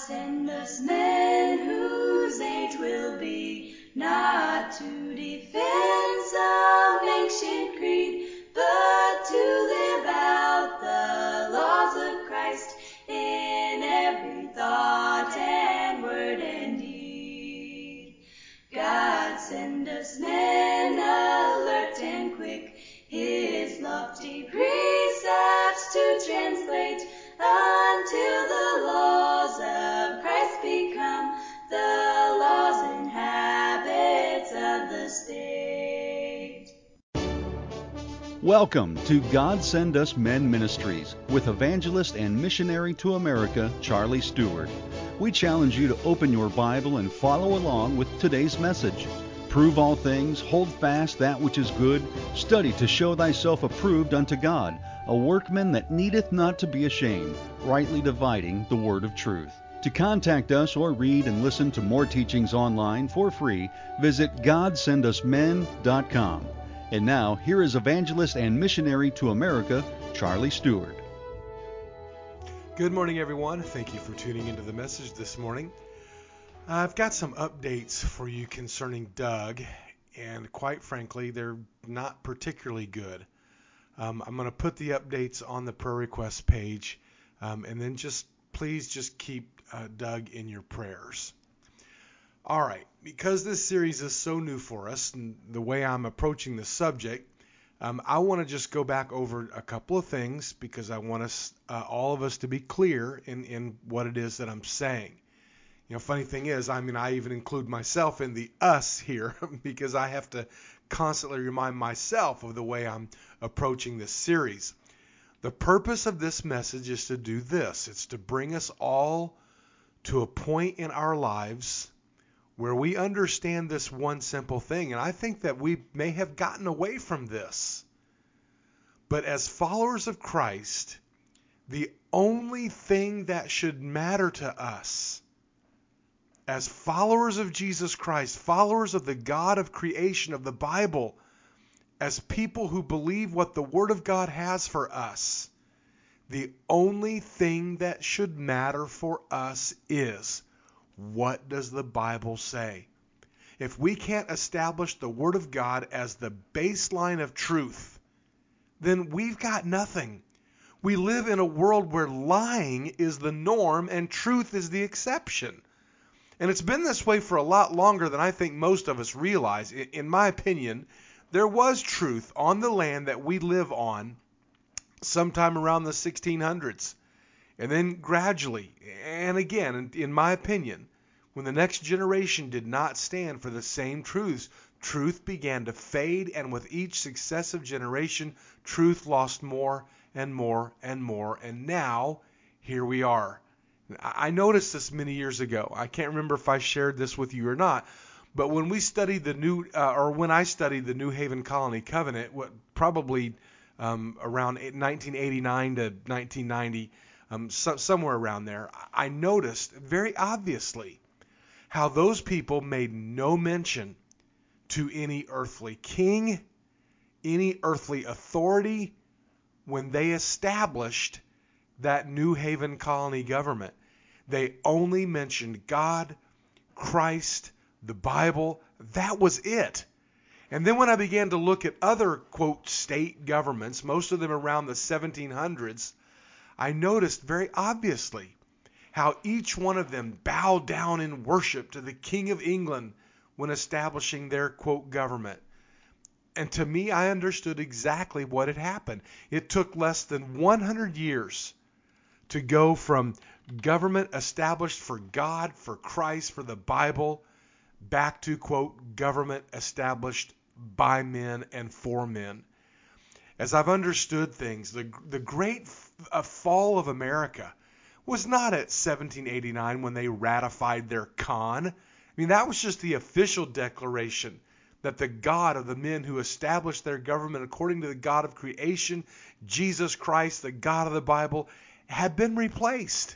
send us men whose age will be not to defend some ancient creed, but to live out the laws of Christ in every thought and word and deed. God send us men alert and quick, his lofty precepts to translate, until the laws of Christ become the laws and habits of the state. Welcome to God Send Us Men Ministries with evangelist and missionary to America, Charlie Stewart. We challenge you to open your Bible and follow along with today's message. Prove all things, hold fast that which is good, study to show thyself approved unto God, a workman that needeth not to be ashamed, rightly dividing the word of truth. To contact us or read and listen to more teachings online for free, visit GodSendUsMen.com. And now, here is evangelist and missionary to America, Charlie Stewart. Good morning, everyone. Thank you for tuning into the message this morning. I've got some updates for you concerning Doug, and quite frankly, they're not particularly good. I'm going to put the updates on the prayer request page, and then please keep Doug in your prayers. All right, because this series is so new for us and the way I'm approaching the subject, I want to just go back over a couple of things because I want us, all of us, to be clear in what it is that I'm saying. You know, funny thing is, I even include myself in the us here because I have to constantly remind myself of the way I'm approaching this series. The purpose of this message is to do this. It's to bring us all to a point in our lives where we understand this one simple thing. And I think that we may have gotten away from this. But as followers of Christ, the only thing that should matter to us as followers of Jesus Christ, followers of the God of creation, of the Bible, as people who believe what the Word of God has for us, the only thing that should matter for us is, what does the Bible say? If we can't establish the Word of God as the baseline of truth, then we've got nothing. We live in a world where lying is the norm and truth is the exception. And it's been this way for a lot longer than I think most of us realize. In my opinion, there was truth on the land that we live on sometime around the 1600s. And then gradually, and again, in my opinion, when the next generation did not stand for the same truths, truth began to fade, and with each successive generation, truth lost more and more and more. And now, here we are. I noticed this many years ago. I can't remember if I shared this with you or not, but when we studied when I studied the New Haven Colony Covenant, probably around 1989 to 1990, somewhere around there, I noticed very obviously how those people made no mention to any earthly king, any earthly authority when they established that New Haven Colony government. They only mentioned God, Christ, the Bible. That was it. And then when I began to look at other, quote, state governments, most of them around the 1700s, I noticed very obviously how each one of them bowed down in worship to the King of England when establishing their, quote, government. And to me, I understood exactly what had happened. It took less than 100 years to go from government established for God, for Christ, for the Bible, back to, quote, government established by men and for men. As I've understood things, the great fall of America was not at 1789 when they ratified their Con. I mean, that was just the official declaration that the God of the men who established their government according to the God of creation, Jesus Christ, the God of the Bible, had been replaced.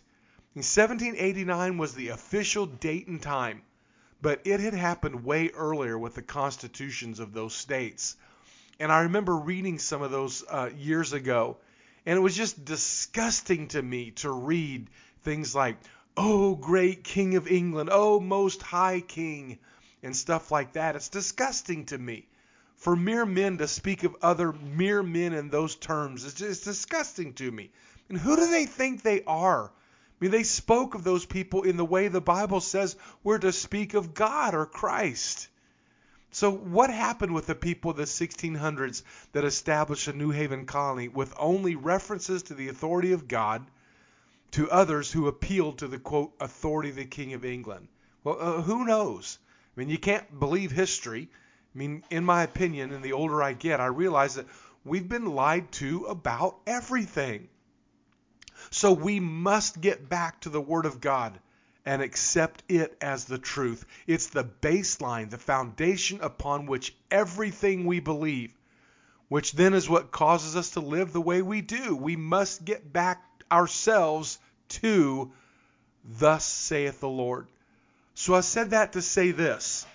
1789 was the official date and time, but it had happened way earlier with the constitutions of those states. And I remember reading some of those years ago, and it was just disgusting to me to read things like "Oh, great King of England, oh, most high King," and stuff like that. It's disgusting to me. For mere men to speak of other mere men in those terms is just disgusting to me. And who do they think they are? I mean, they spoke of those people in the way the Bible says we're to speak of God or Christ. So what happened with the people of the 1600s that established a New Haven colony with only references to the authority of God to others who appealed to the, quote, authority of the King of England? Well, who knows? I mean, you can't believe history. I mean, in my opinion, and the older I get, I realize that we've been lied to about everything. So we must get back to the Word of God and accept it as the truth. It's the baseline, the foundation upon which everything we believe, which then is what causes us to live the way we do. We must get back ourselves to "Thus saith the Lord." So I said that to say this.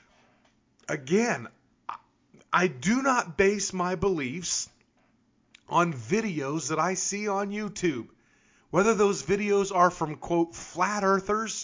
Again, I do not base my beliefs on videos that I see on YouTube. Whether those videos are from, quote, flat earthers,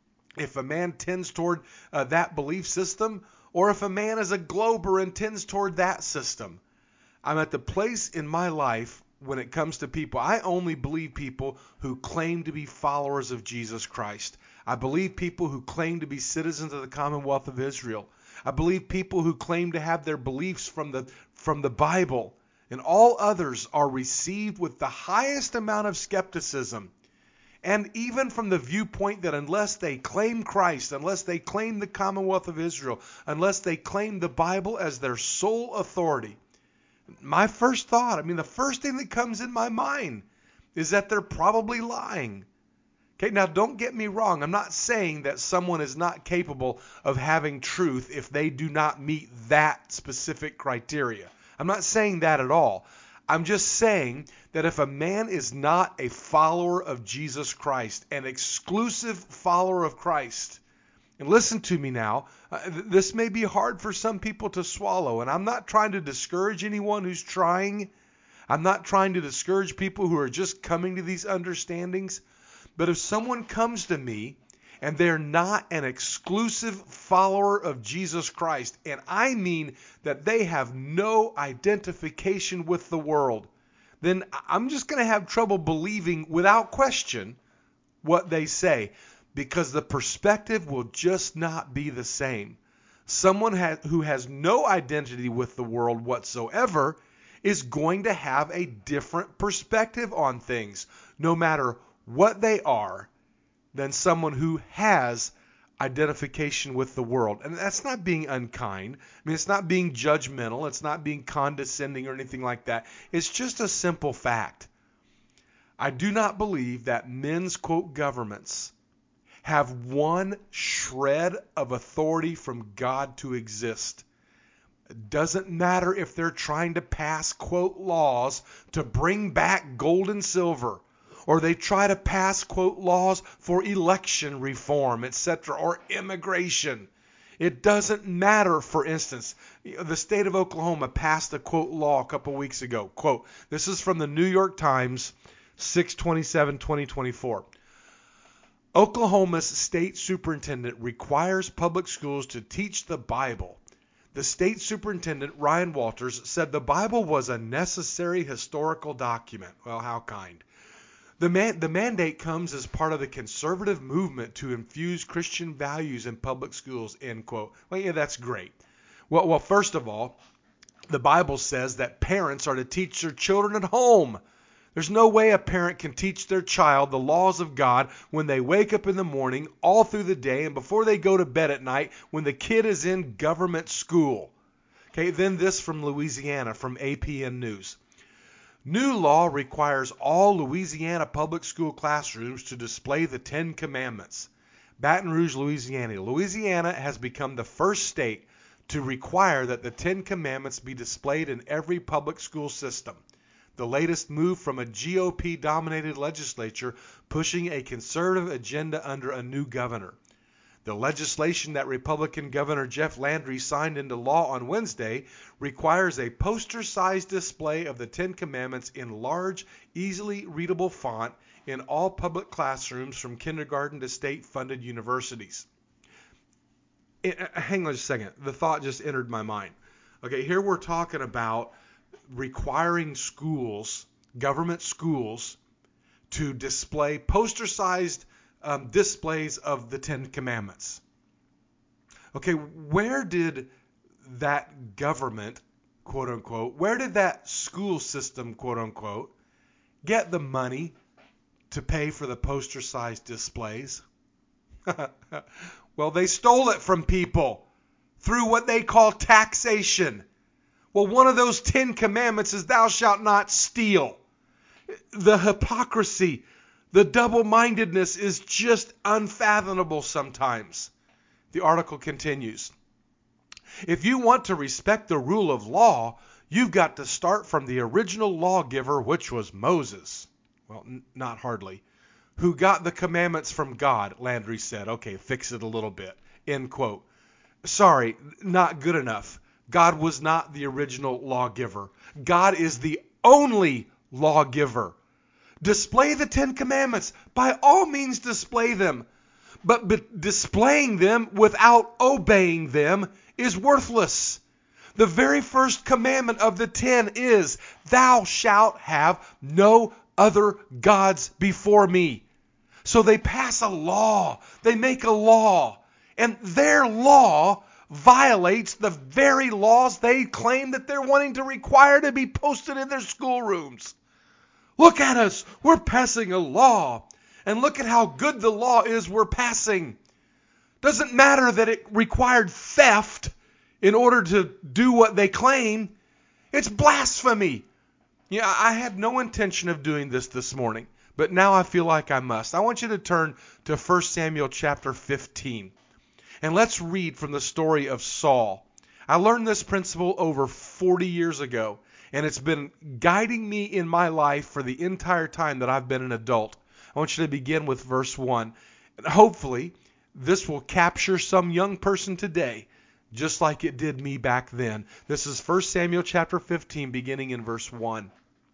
if a man tends toward that belief system, or if a man is a glober and tends toward that system. I'm at the place in my life when it comes to people. I only believe people who claim to be followers of Jesus Christ. I believe people who claim to be citizens of the Commonwealth of Israel. I believe people who claim to have their beliefs from the Bible. And all others are received with the highest amount of skepticism. And even from the viewpoint that unless they claim Christ, unless they claim the Commonwealth of Israel, unless they claim the Bible as their sole authority, my first thought, the first thing that comes in my mind is that they're probably lying. Okay, now don't get me wrong. I'm not saying that someone is not capable of having truth if they do not meet that specific criteria. I'm not saying that at all. I'm just saying that if a man is not a follower of Jesus Christ, an exclusive follower of Christ, and listen to me now, this may be hard for some people to swallow, and I'm not trying to discourage anyone who's trying. I'm not trying to discourage people who are just coming to these understandings. But if someone comes to me and they're not an exclusive follower of Jesus Christ, and I mean that they have no identification with the world, then I'm just going to have trouble believing without question what they say, because the perspective will just not be the same. Someone who has no identity with the world whatsoever is going to have a different perspective on things, no matter what they are, than someone who has identification with the world. And that's not being unkind. It's not being judgmental. It's not being condescending or anything like that. It's just a simple fact. I do not believe that men's, quote, governments have one shred of authority from God to exist. It doesn't matter if they're trying to pass, quote, laws to bring back gold and silver, or they try to pass, quote, laws for election reform, etc., or immigration. It doesn't matter. For instance, the state of Oklahoma passed a, quote, law a couple weeks ago. Quote, this is from the New York Times, 6/27/2024. Oklahoma's state superintendent requires public schools to teach the Bible. The state superintendent, Ryan Walters, said the Bible was a necessary historical document. Well, how kind. The mandate comes as part of the conservative movement to infuse Christian values in public schools, end quote. Well, yeah, that's great. Well, first of all, the Bible says that parents are to teach their children at home. There's no way a parent can teach their child the laws of God when they wake up in the morning, all through the day, and before they go to bed at night when the kid is in government school. Okay, then this from Louisiana, from APN News. New law requires all Louisiana public school classrooms to display the Ten Commandments. Baton Rouge, Louisiana. Louisiana has become the first state to require that the Ten Commandments be displayed in every public school system. The latest move from a GOP-dominated legislature pushing a conservative agenda under a new governor. The legislation that Republican Governor Jeff Landry signed into law on Wednesday requires a poster-sized display of the Ten Commandments in large, easily readable font in all public classrooms from kindergarten to state-funded universities. Hang on just a second. The thought just entered my mind. Okay, here we're talking about requiring schools, government schools, to display poster-sized displays of the Ten Commandments. Okay, where did that government, quote unquote, where did that school system, quote unquote, get the money to pay for the poster-sized displays? Well, they stole it from people through what they call taxation. Well, one of those 10 commandments is thou shalt not steal. The hypocrisy, the double-mindedness is just unfathomable sometimes. The article continues. If you want to respect the rule of law, you've got to start from the original lawgiver, which was Moses. Well, not hardly. Who got the commandments from God, Landry said. Okay, fix it a little bit. End quote. Sorry, not good enough. God was not the original lawgiver. God is the only lawgiver. Display the Ten Commandments. By all means, display them. But displaying them without obeying them is worthless. The very first commandment of the 10 is, thou shalt have no other gods before me. So they pass a law. They make a law. And their law violates the very laws they claim that they're wanting to require to be posted in their schoolrooms. Look at us. We're passing a law. And look at how good the law is we're passing. Doesn't matter that it required theft in order to do what they claim. It's blasphemy. Yeah, I had no intention of doing this morning, but now I feel like I must. I want you to turn to 1 Samuel chapter 15. And let's read from the story of Saul. I learned this principle over 40 years ago, and it's been guiding me in my life for the entire time that I've been an adult. I want you to begin with verse 1. And hopefully, this will capture some young person today, just like it did me back then. This is 1 Samuel chapter 15, beginning in verse 1.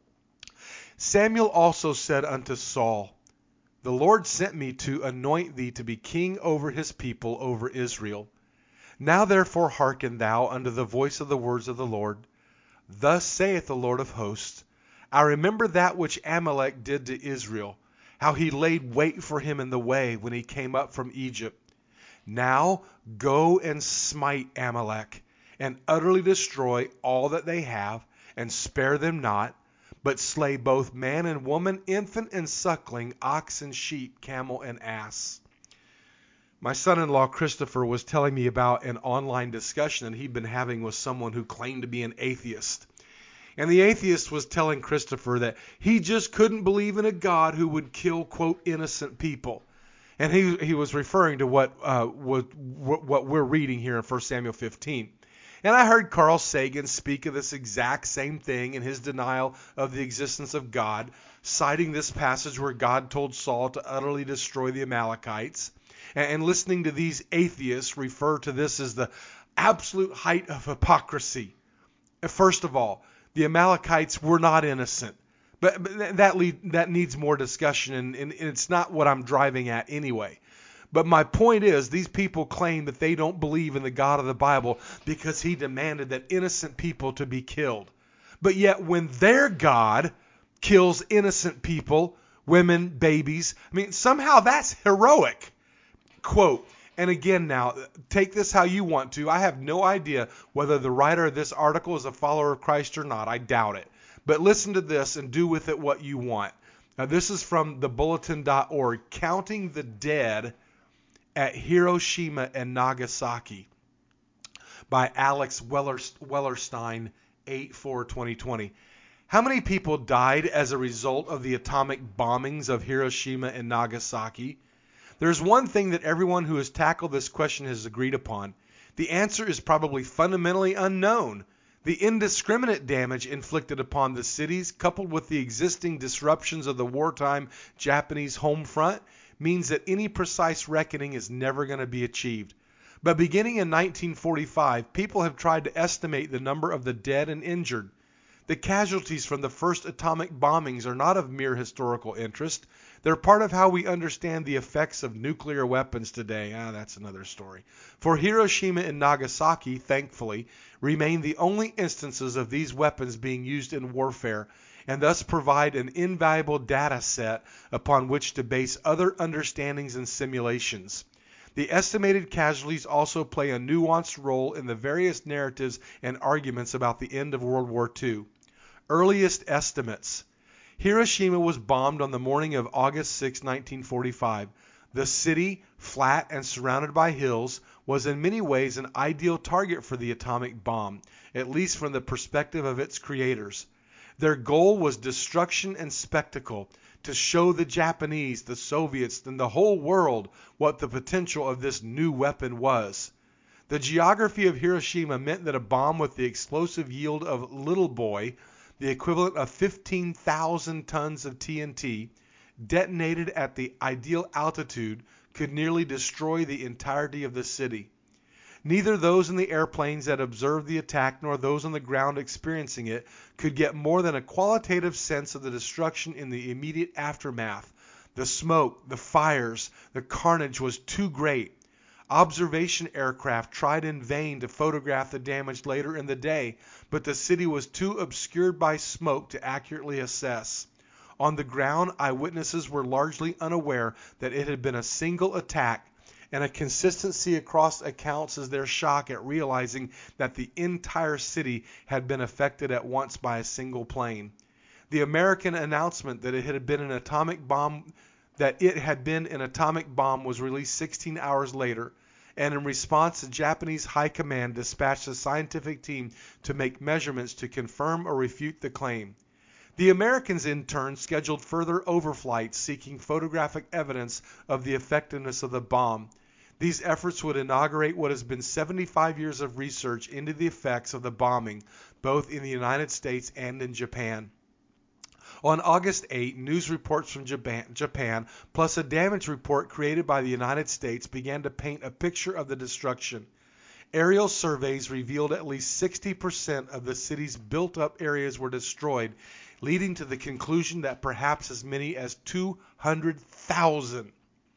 Samuel also said unto Saul, the Lord sent me to anoint thee to be king over his people, over Israel. Now therefore hearken thou unto the voice of the words of the Lord. Thus saith the Lord of hosts, I remember that which Amalek did to Israel, how he laid wait for him in the way when he came up from Egypt. Now go and smite Amalek, and utterly destroy all that they have, and spare them not, but slay both man and woman, infant and suckling, ox and sheep, camel and ass. My son-in-law Christopher was telling me about an online discussion that he'd been having with someone who claimed to be an atheist. And the atheist was telling Christopher that he just couldn't believe in a God who would kill, quote, innocent people. And he was referring to what we're reading here in 1 Samuel 15. And I heard Carl Sagan speak of this exact same thing in his denial of the existence of God, citing this passage where God told Saul to utterly destroy the Amalekites. And listening to these atheists refer to this as the absolute height of hypocrisy. First of all, the Amalekites were not innocent. But that needs more discussion, and it's not what I'm driving at anyway. But my point is, these people claim that they don't believe in the God of the Bible because he demanded that innocent people to be killed. But yet when their God kills innocent people, women, babies, I mean, somehow that's heroic. Quote, and again now, take this how you want to. I have no idea whether the writer of this article is a follower of Christ or not. I doubt it. But listen to this and do with it what you want. Now, this is from thebulletin.org, Counting the Dead at Hiroshima and Nagasaki by Alex Wellerstein, 8/4/2020. How many people died as a result of the atomic bombings of Hiroshima and Nagasaki? There's one thing that everyone who has tackled this question has agreed upon. The answer is probably fundamentally unknown. The indiscriminate damage inflicted upon the cities, coupled with the existing disruptions of the wartime Japanese home front, means that any precise reckoning is never going to be achieved. But beginning in 1945, people have tried to estimate the number of the dead and injured. The casualties from the first atomic bombings are not of mere historical interest. They're part of how we understand the effects of nuclear weapons today. That's another story. For Hiroshima and Nagasaki, thankfully, remain the only instances of these weapons being used in warfare, and thus provide an invaluable data set upon which to base other understandings and simulations. The estimated casualties also play a nuanced role in the various narratives and arguments about the end of World War II. Earliest estimates. Hiroshima was bombed on the morning of August 6, 1945. The city, flat and surrounded by hills, was in many ways an ideal target for the atomic bomb, at least from the perspective of its creators. Their goal was destruction and spectacle, to show the Japanese, the Soviets, and the whole world what the potential of this new weapon was. The geography of Hiroshima meant that a bomb with the explosive yield of Little Boy, the equivalent of 15,000 tons of TNT, detonated at the ideal altitude, could nearly destroy the entirety of the city. Neither those in the airplanes that observed the attack nor those on the ground experiencing it could get more than a qualitative sense of the destruction in the immediate aftermath. The smoke, the fires, the carnage was too great. Observation aircraft tried in vain to photograph the damage later in the day, but the city was too obscured by smoke to accurately assess. On the ground, eyewitnesses were largely unaware that it had been a single attack, and a consistency across accounts is their shock at realizing that the entire city had been affected at once by a single plane. The American announcement that it had been an atomic bomb was released 16 hours later, and in response, the Japanese High Command dispatched a scientific team to make measurements to confirm or refute the claim. The Americans, in turn, scheduled further overflights seeking photographic evidence of the effectiveness of the bomb. These efforts would inaugurate what has been 75 years of research into the effects of the bombing, both in the United States and in Japan. On August 8, news reports from Japan, plus a damage report created by the United States, began to paint a picture of the destruction. Aerial surveys revealed at least 60% of the city's built-up areas were destroyed, leading to the conclusion that perhaps as many as 200,000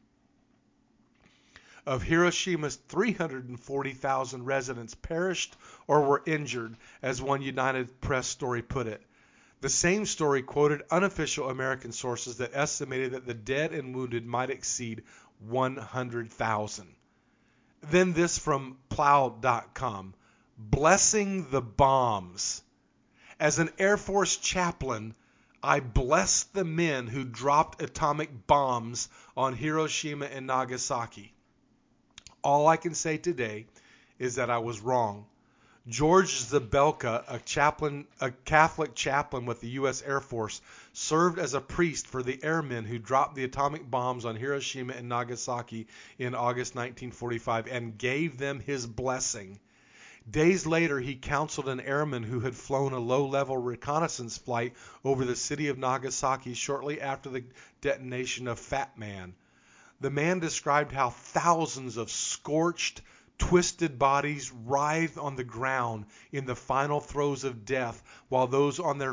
of Hiroshima's 340,000 residents perished or were injured, as one United Press story put it. The same story quoted unofficial American sources that estimated that the dead and wounded might exceed 100,000. Then this from Plow.com. Blessing the bombs. As an Air Force chaplain, I bless the men who dropped atomic bombs on Hiroshima and Nagasaki. All I can say today is that I was wrong. George Zabelka, a Catholic chaplain with the U.S. Air Force, served as a priest for the airmen who dropped the atomic bombs on Hiroshima and Nagasaki in August 1945 and gave them his blessing. Days later, he counseled an airman who had flown a low-level reconnaissance flight over the city of Nagasaki shortly after the detonation of Fat Man. The man described how thousands of scorched, twisted bodies writhed on the ground in the final throes of death, while those still on their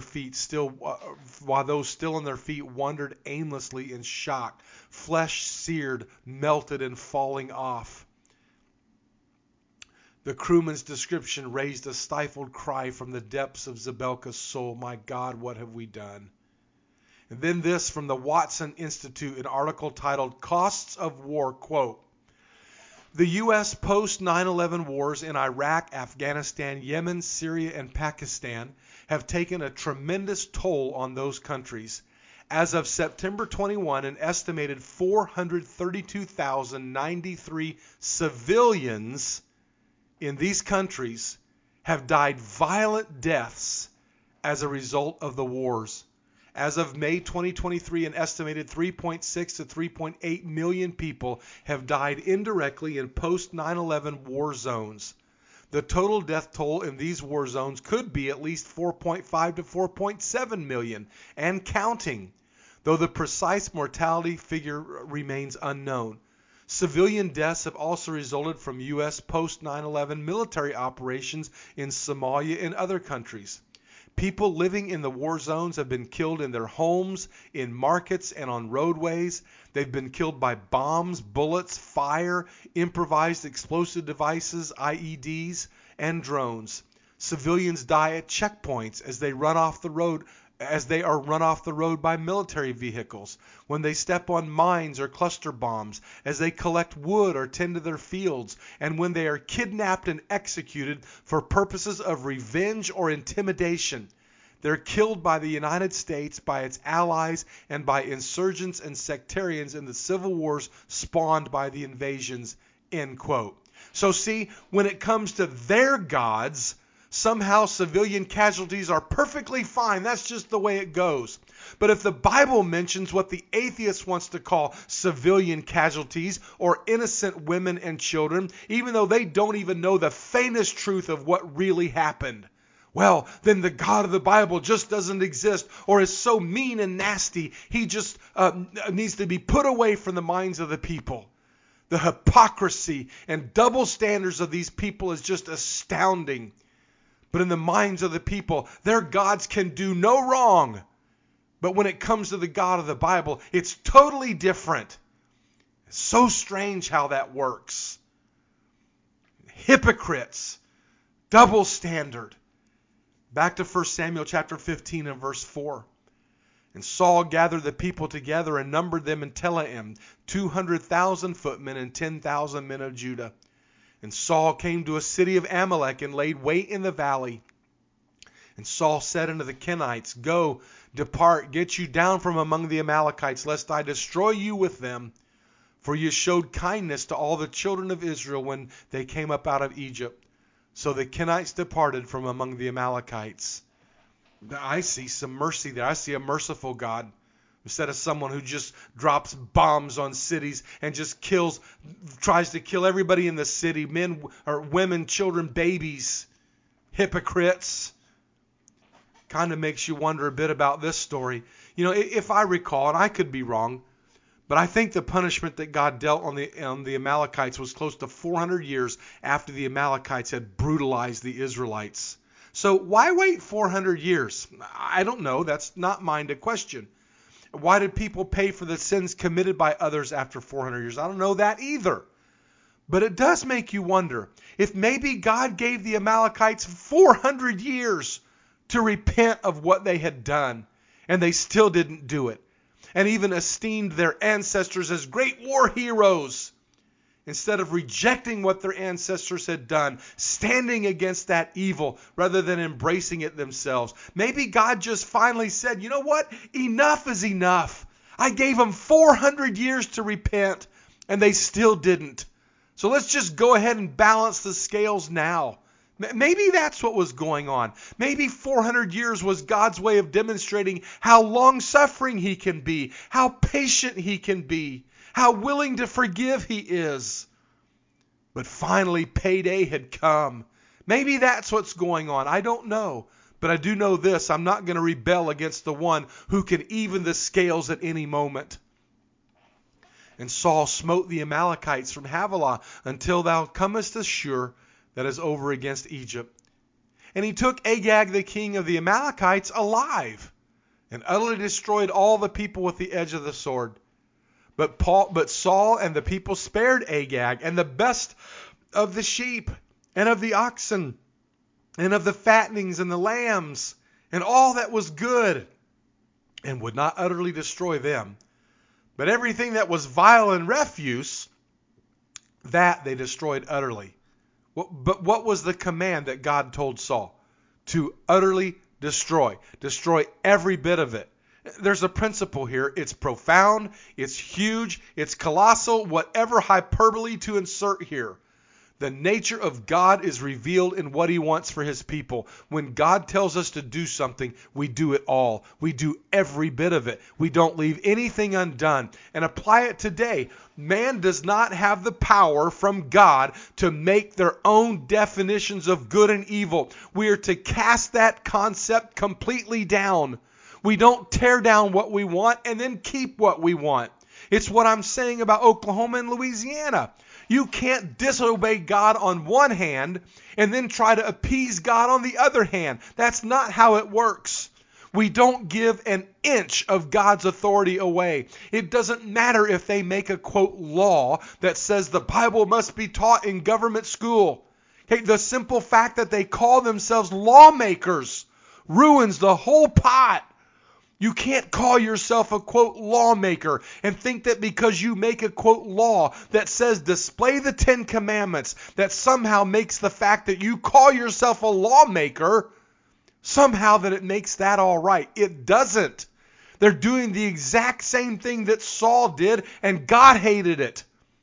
feet wandered aimlessly in shock, flesh seared, melted, and falling off. The crewman's description raised a stifled cry from the depths of Zabelka's soul. My God, what have we done? And then this from the Watson Institute, an article titled Costs of War, quote, the U.S. post-9/11 wars in Iraq, Afghanistan, Yemen, Syria, and Pakistan have taken a tremendous toll on those countries. As of September 21, an estimated 432,093 civilians in these countries have died violent deaths as a result of the wars. As of May 2023, an estimated 3.6 to 3.8 million people have died indirectly in post-9/11 war zones. The total death toll in these war zones could be at least 4.5 to 4.7 million and counting. though the precise mortality figure remains unknown. Civilian deaths have also resulted from U.S. post-9/11 military operations in Somalia and other countries. People living in the war zones have been killed in their homes, in markets, and on roadways. They've been killed by bombs, bullets, fire, improvised explosive devices, IEDs, and drones. Civilians die at checkpoints as they are run off the road by military vehicles, when they step on mines or cluster bombs, as they collect wood or tend to their fields, and when they are kidnapped and executed for purposes of revenge or intimidation. They're killed by the United States, by its allies, and by insurgents and sectarians in the civil wars spawned by the invasions, end quote. So see, when it comes to their gods, somehow civilian casualties are perfectly fine. That's just the way it goes. But if the Bible mentions what the atheist wants to call civilian casualties or innocent women and children, even though they don't even know the faintest truth of what really happened, well, then the God of the Bible just doesn't exist, or is so mean and nasty, he just needs to be put away from the minds of the people. The hypocrisy and double standards of these people is just astounding. But in the minds of the people, their gods can do no wrong. But when it comes to the God of the Bible, it's totally different. It's so strange how that works. Hypocrites. Double standard. Back to 1 Samuel chapter 15 and verse 4. And Saul gathered the people together and numbered them in Telaim, 200,000 footmen and 10,000 men of Judah. And Saul came to a city of Amalek and laid wait in the valley. And Saul said unto the Kenites, Go, depart, get you down from among the Amalekites, lest I destroy you with them. For you showed kindness to all the children of Israel when they came up out of Egypt. So the Kenites departed from among the Amalekites. I see some mercy there. I see a merciful God. Instead of someone who just drops bombs on cities and just tries to kill everybody in the city, men or women, children, babies, hypocrites. Kind of makes you wonder a bit about this story. You know, if I recall, and I could be wrong, but I think the punishment that God dealt on the Amalekites was close to 400 years after the Amalekites had brutalized the Israelites. So why wait 400 years? I don't know. That's not mine to question. Why did people pay for the sins committed by others after 400 years? I don't know that either. But it does make you wonder if maybe God gave the Amalekites 400 years to repent of what they had done, and they still didn't do it, and even esteemed their ancestors as great war heroes. Instead of rejecting what their ancestors had done, standing against that evil rather than embracing it themselves. Maybe God just finally said, you know what? Enough is enough. I gave them 400 years to repent, and they still didn't. So let's just go ahead and balance the scales now. Maybe that's what was going on. Maybe 400 years was God's way of demonstrating how long-suffering he can be, how patient he can be, how willing to forgive he is. But finally, payday had come. Maybe that's what's going on. I don't know. But I do know this. I'm not going to rebel against the one who can even the scales at any moment. And Saul smote the Amalekites from Havilah until thou comest to Shur, that is over against Egypt. And he took Agag the king of the Amalekites alive, and utterly destroyed all the people with the edge of the sword. But Saul and the people spared Agag, and the best of the sheep, and of the oxen, and of the fattenings and the lambs, and all that was good, and would not utterly destroy them. But everything that was vile and refuse, that they destroyed utterly. But what was the command that God told Saul? To utterly destroy. Destroy every bit of it. There's a principle here. It's profound. It's huge. It's colossal. Whatever hyperbole to insert here. The nature of God is revealed in what he wants for his people. When God tells us to do something, we do it all. We do every bit of it. We don't leave anything undone. And apply it today. Man does not have the power from God to make their own definitions of good and evil. We are to cast that concept completely down. We don't tear down what we want and then keep what we want. It's what I'm saying about Oklahoma and Louisiana. You can't disobey God on one hand and then try to appease God on the other hand. That's not how it works. We don't give an inch of God's authority away. It doesn't matter if they make a, quote, law that says the Bible must be taught in government school. Okay, the simple fact that they call themselves lawmakers ruins the whole pot. You can't call yourself a, quote, lawmaker and think that because you make a, quote, law that says display the 10 Commandments, that somehow makes the fact that you call yourself a lawmaker, somehow that it makes that all right. It doesn't. They're doing the exact same thing that Saul did, and God hated it.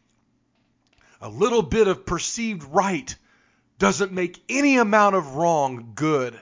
A little bit of perceived right doesn't make any amount of wrong good.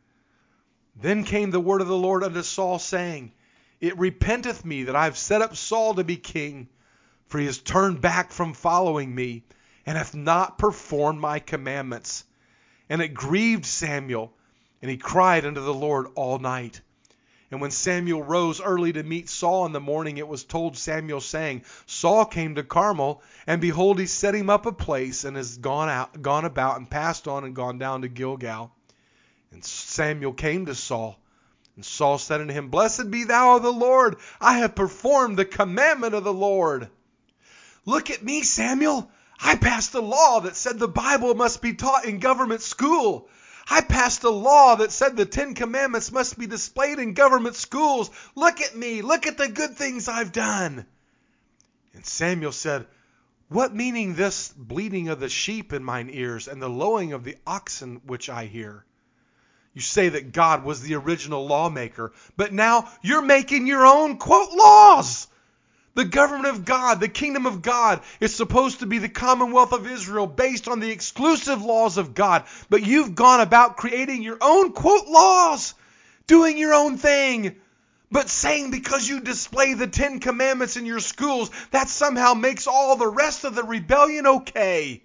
Then came the word of the Lord unto Saul, saying, It repenteth me that I have set up Saul to be king, for he has turned back from following me, and hath not performed my commandments. And it grieved Samuel, and he cried unto the Lord all night. And when Samuel rose early to meet Saul in the morning, it was told Samuel, saying, Saul came to Carmel, and behold, he set him up a place, and is gone about, and passed on, and gone down to Gilgal. And Samuel came to Saul, and Saul said unto him, Blessed be thou of the Lord, I have performed the commandment of the Lord. Look at me, Samuel. I passed a law that said the Bible must be taught in government school. I passed a law that said the 10 Commandments must be displayed in government schools. Look at me. Look at the good things I've done. And Samuel said, What meaning this bleating of the sheep in mine ears, and the lowing of the oxen which I hear? You say that God was the original lawmaker, but now you're making your own, quote, laws. The government of God, the kingdom of God, is supposed to be the Commonwealth of Israel based on the exclusive laws of God. But you've gone about creating your own, quote, laws, doing your own thing, but saying because you display the 10 Commandments in your schools, that somehow makes all the rest of the rebellion okay.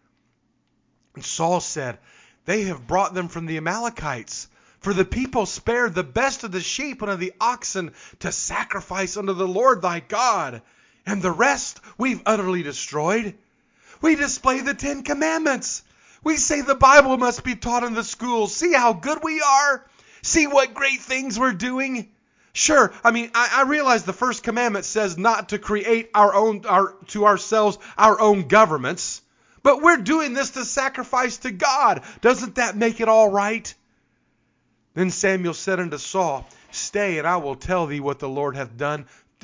And Saul said, They have brought them from the Amalekites. For the people spared the best of the sheep and of the oxen to sacrifice unto the Lord thy God. And the rest we've utterly destroyed. We display the 10 Commandments. We say the Bible must be taught in the schools. See how good we are? See what great things we're doing? Sure, I realize the first commandment says not to create to ourselves our own governments. But we're doing this to sacrifice to God. Doesn't that make it all right? Then Samuel said unto Saul, Stay, and I will tell thee what the Lord hath done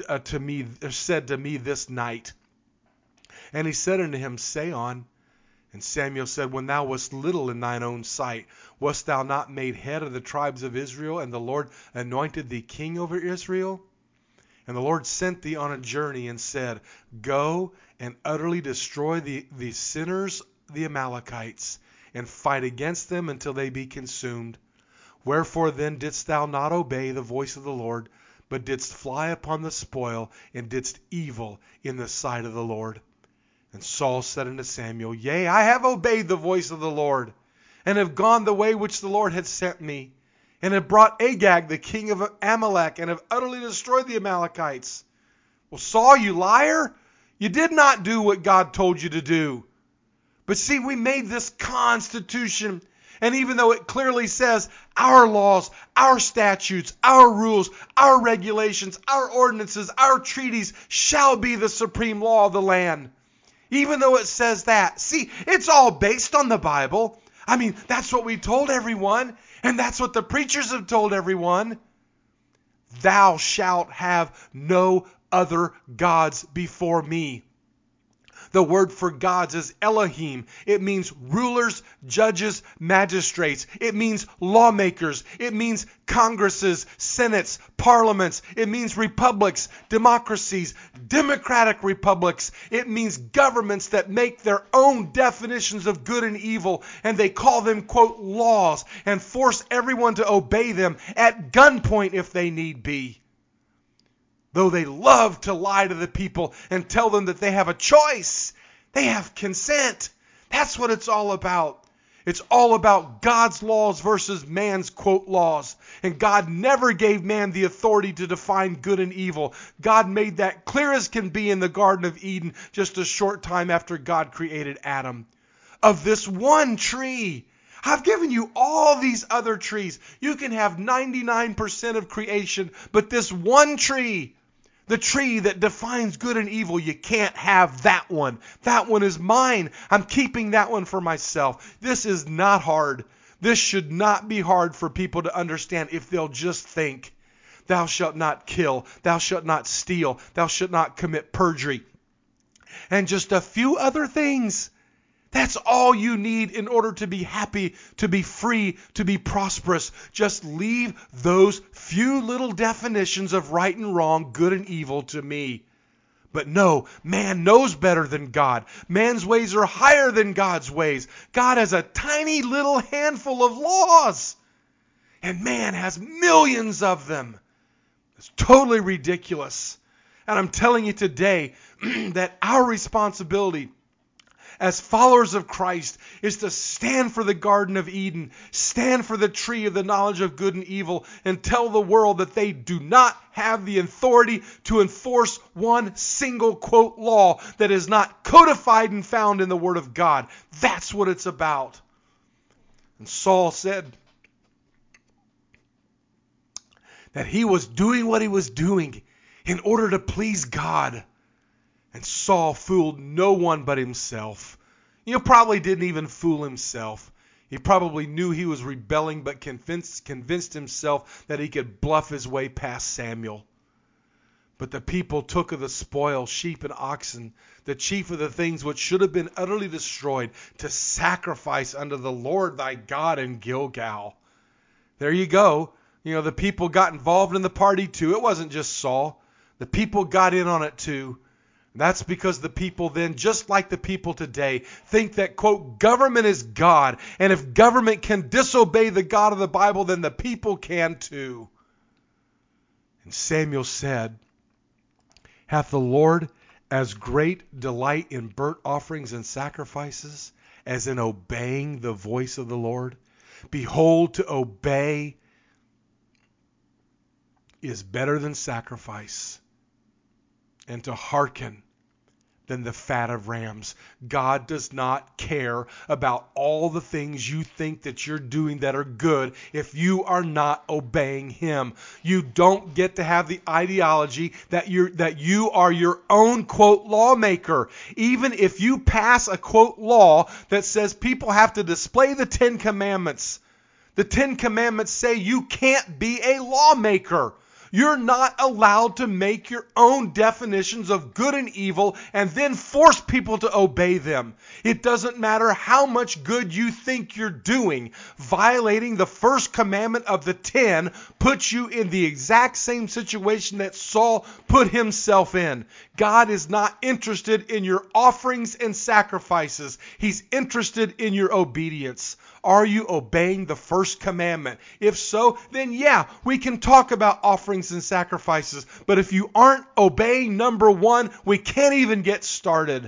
said to me this night. And he said unto him, Say on. And Samuel said, When thou wast little in thine own sight, wast thou not made head of the tribes of Israel, and the Lord anointed thee king over Israel? And the Lord sent thee on a journey, and said, Go and utterly destroy the sinners, the Amalekites, and fight against them until they be consumed. Wherefore then didst thou not obey the voice of the Lord, but didst fly upon the spoil, and didst evil in the sight of the Lord? And Saul said unto Samuel, Yea, I have obeyed the voice of the Lord, and have gone the way which the Lord had sent me, and have brought Agag the king of Amalek, and have utterly destroyed the Amalekites. Well, Saul, you liar, you did not do what God told you to do. But see, we made this constitution, and even though it clearly says our laws, our statutes, our rules, our regulations, our ordinances, our treaties shall be the supreme law of the land. Even though it says that. See, it's all based on the Bible. That's what we told everyone, and that's what the preachers have told everyone. Thou shalt have no other gods before me. The word for gods is Elohim. It means rulers, judges, magistrates. It means lawmakers. It means congresses, senates, parliaments. It means republics, democracies, democratic republics. It means governments that make their own definitions of good and evil, and they call them, quote, laws, and force everyone to obey them at gunpoint if they need be. Though they love to lie to the people and tell them that they have a choice. They have consent. That's what it's all about. It's all about God's laws versus man's, quote, laws. And God never gave man the authority to define good and evil. God made that clear as can be in the Garden of Eden just a short time after God created Adam. Of this one tree, I've given you all these other trees. You can have 99% of creation, but this one tree, the tree that defines good and evil, you can't have that one. That one is mine. I'm keeping that one for myself. This is not hard. This should not be hard for people to understand if they'll just think. Thou shalt not kill. Thou shalt not steal. Thou shalt not commit perjury. And just a few other things. That's all you need in order to be happy, to be free, to be prosperous. Just leave those few little definitions of right and wrong, good and evil to me. But no, man knows better than God. Man's ways are higher than God's ways. God has a tiny little handful of laws, and man has millions of them. It's totally ridiculous. And I'm telling you today that our responsibility as followers of Christ is to stand for the Garden of Eden, stand for the tree of the knowledge of good and evil, and tell the world that they do not have the authority to enforce one single, quote, law that is not codified and found in the Word of God. That's what it's about. And Saul said that he was doing what he was doing in order to please God. And Saul fooled no one but himself. Probably didn't even fool himself. He probably knew he was rebelling, but convinced himself that he could bluff his way past Samuel. But the people took of the spoil, sheep and oxen, the chief of the things which should have been utterly destroyed, to sacrifice unto the Lord thy God in Gilgal. There you go. The people got involved in the party too. It wasn't just Saul. The people got in on it too. That's because the people then, just like the people today, think that, quote, government is God. And if government can disobey the God of the Bible, then the people can too. And Samuel said, hath the Lord as great delight in burnt offerings and sacrifices as in obeying the voice of the Lord? Behold, to obey is better than sacrifice, and to hearken than the fat of rams. God does not care about all the things you think that you're doing that are good if you are not obeying Him. You don't get to have the ideology that you are your own, quote, lawmaker. Even if you pass a, quote, law that says people have to display the 10 Commandments. The 10 Commandments say you can't be a lawmaker. You're not allowed to make your own definitions of good and evil and then force people to obey them. It doesn't matter how much good you think you're doing. Violating the first commandment of the 10 puts you in the exact same situation that Saul put himself in. God is not interested in your offerings and sacrifices. He's interested in your obedience. Are you obeying the first commandment? If so, then yeah, we can talk about offerings and sacrifices. But if you aren't obeying number 1, we can't even get started.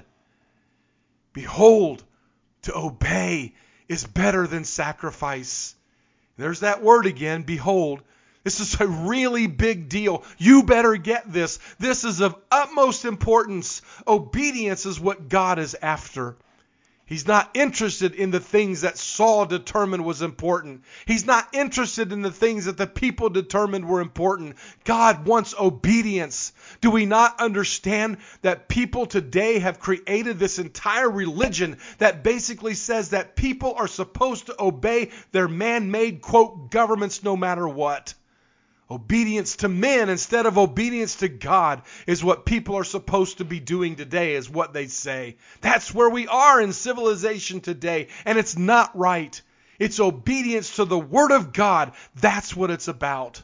Behold, to obey is better than sacrifice. There's that word again, behold. This is a really big deal. You better get this. This is of utmost importance. Obedience is what God is after. He's not interested in the things that Saul determined was important. He's not interested in the things that the people determined were important. God wants obedience. Do we not understand that people today have created this entire religion that basically says that people are supposed to obey their man-made, quote, governments no matter what? Obedience to men instead of obedience to God is what people are supposed to be doing today, is what they say. That's where we are in civilization today, and it's not right. It's obedience to the Word of God. That's what it's about.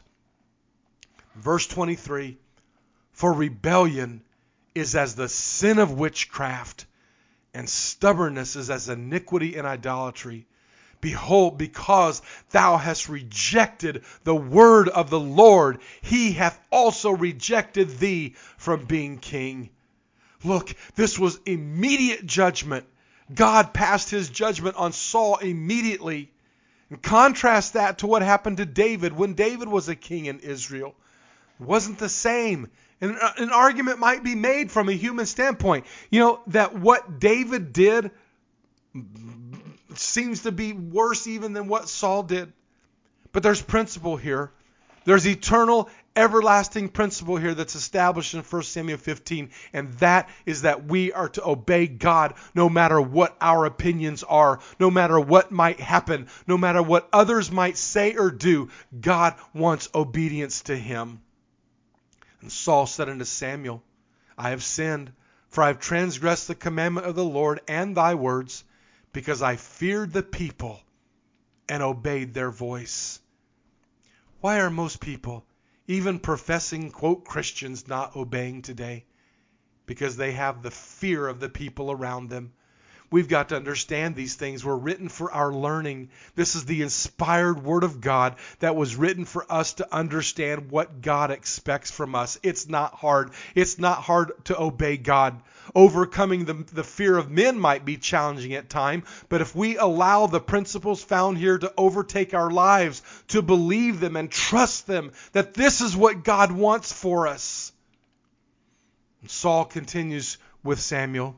Verse 23, for rebellion is as the sin of witchcraft, and stubbornness is as iniquity and idolatry. Behold, because thou hast rejected the word of the Lord, he hath also rejected thee from being king. Look, this was immediate judgment. God passed his judgment on Saul immediately. And contrast that to what happened to David when David was a king in Israel. It wasn't the same. And an argument might be made from a human standpoint, that what David did seems to be worse even than what Saul did. But there's principle here. There's eternal, everlasting principle here that's established in 1 Samuel 15, and that is that we are to obey God no matter what our opinions are, no matter what might happen, no matter what others might say or do. God wants obedience to him. And Saul said unto Samuel, I have sinned, for I have transgressed the commandment of the Lord and thy words, because I feared the people and obeyed their voice. Why are most people, even professing, quote, Christians, not obeying today? Because they have the fear of the people around them. We've got to understand these things were written for our learning. This is the inspired Word of God that was written for us to understand what God expects from us. It's not hard. It's not hard to obey God. Overcoming the fear of men might be challenging at times, but if we allow the principles found here to overtake our lives, to believe them and trust them, that this is what God wants for us. And Saul continues with Samuel.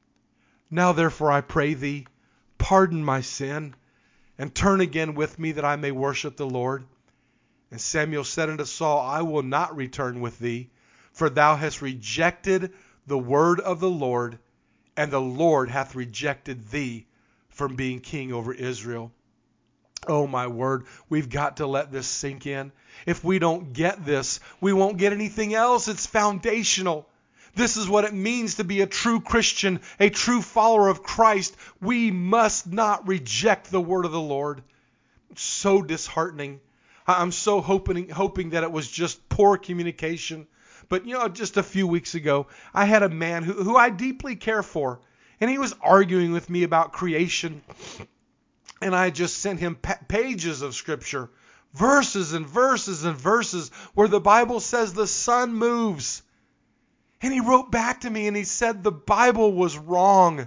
Now therefore I pray thee, pardon my sin, and turn again with me that I may worship the Lord. And Samuel said unto Saul, I will not return with thee, for thou hast rejected the word of the Lord, and the Lord hath rejected thee from being king over Israel. Oh my word, we've got to let this sink in. If we don't get this, we won't get anything else. It's foundational. This is what it means to be a true Christian, a true follower of Christ. We must not reject the word of the Lord. It's so disheartening. I'm so hoping that it was just poor communication. But just a few weeks ago, I had a man who I deeply care for, and he was arguing with me about creation. And I just sent him pages of Scripture, verses and verses and verses, where the Bible says the sun moves. And he wrote back to me and he said the Bible was wrong.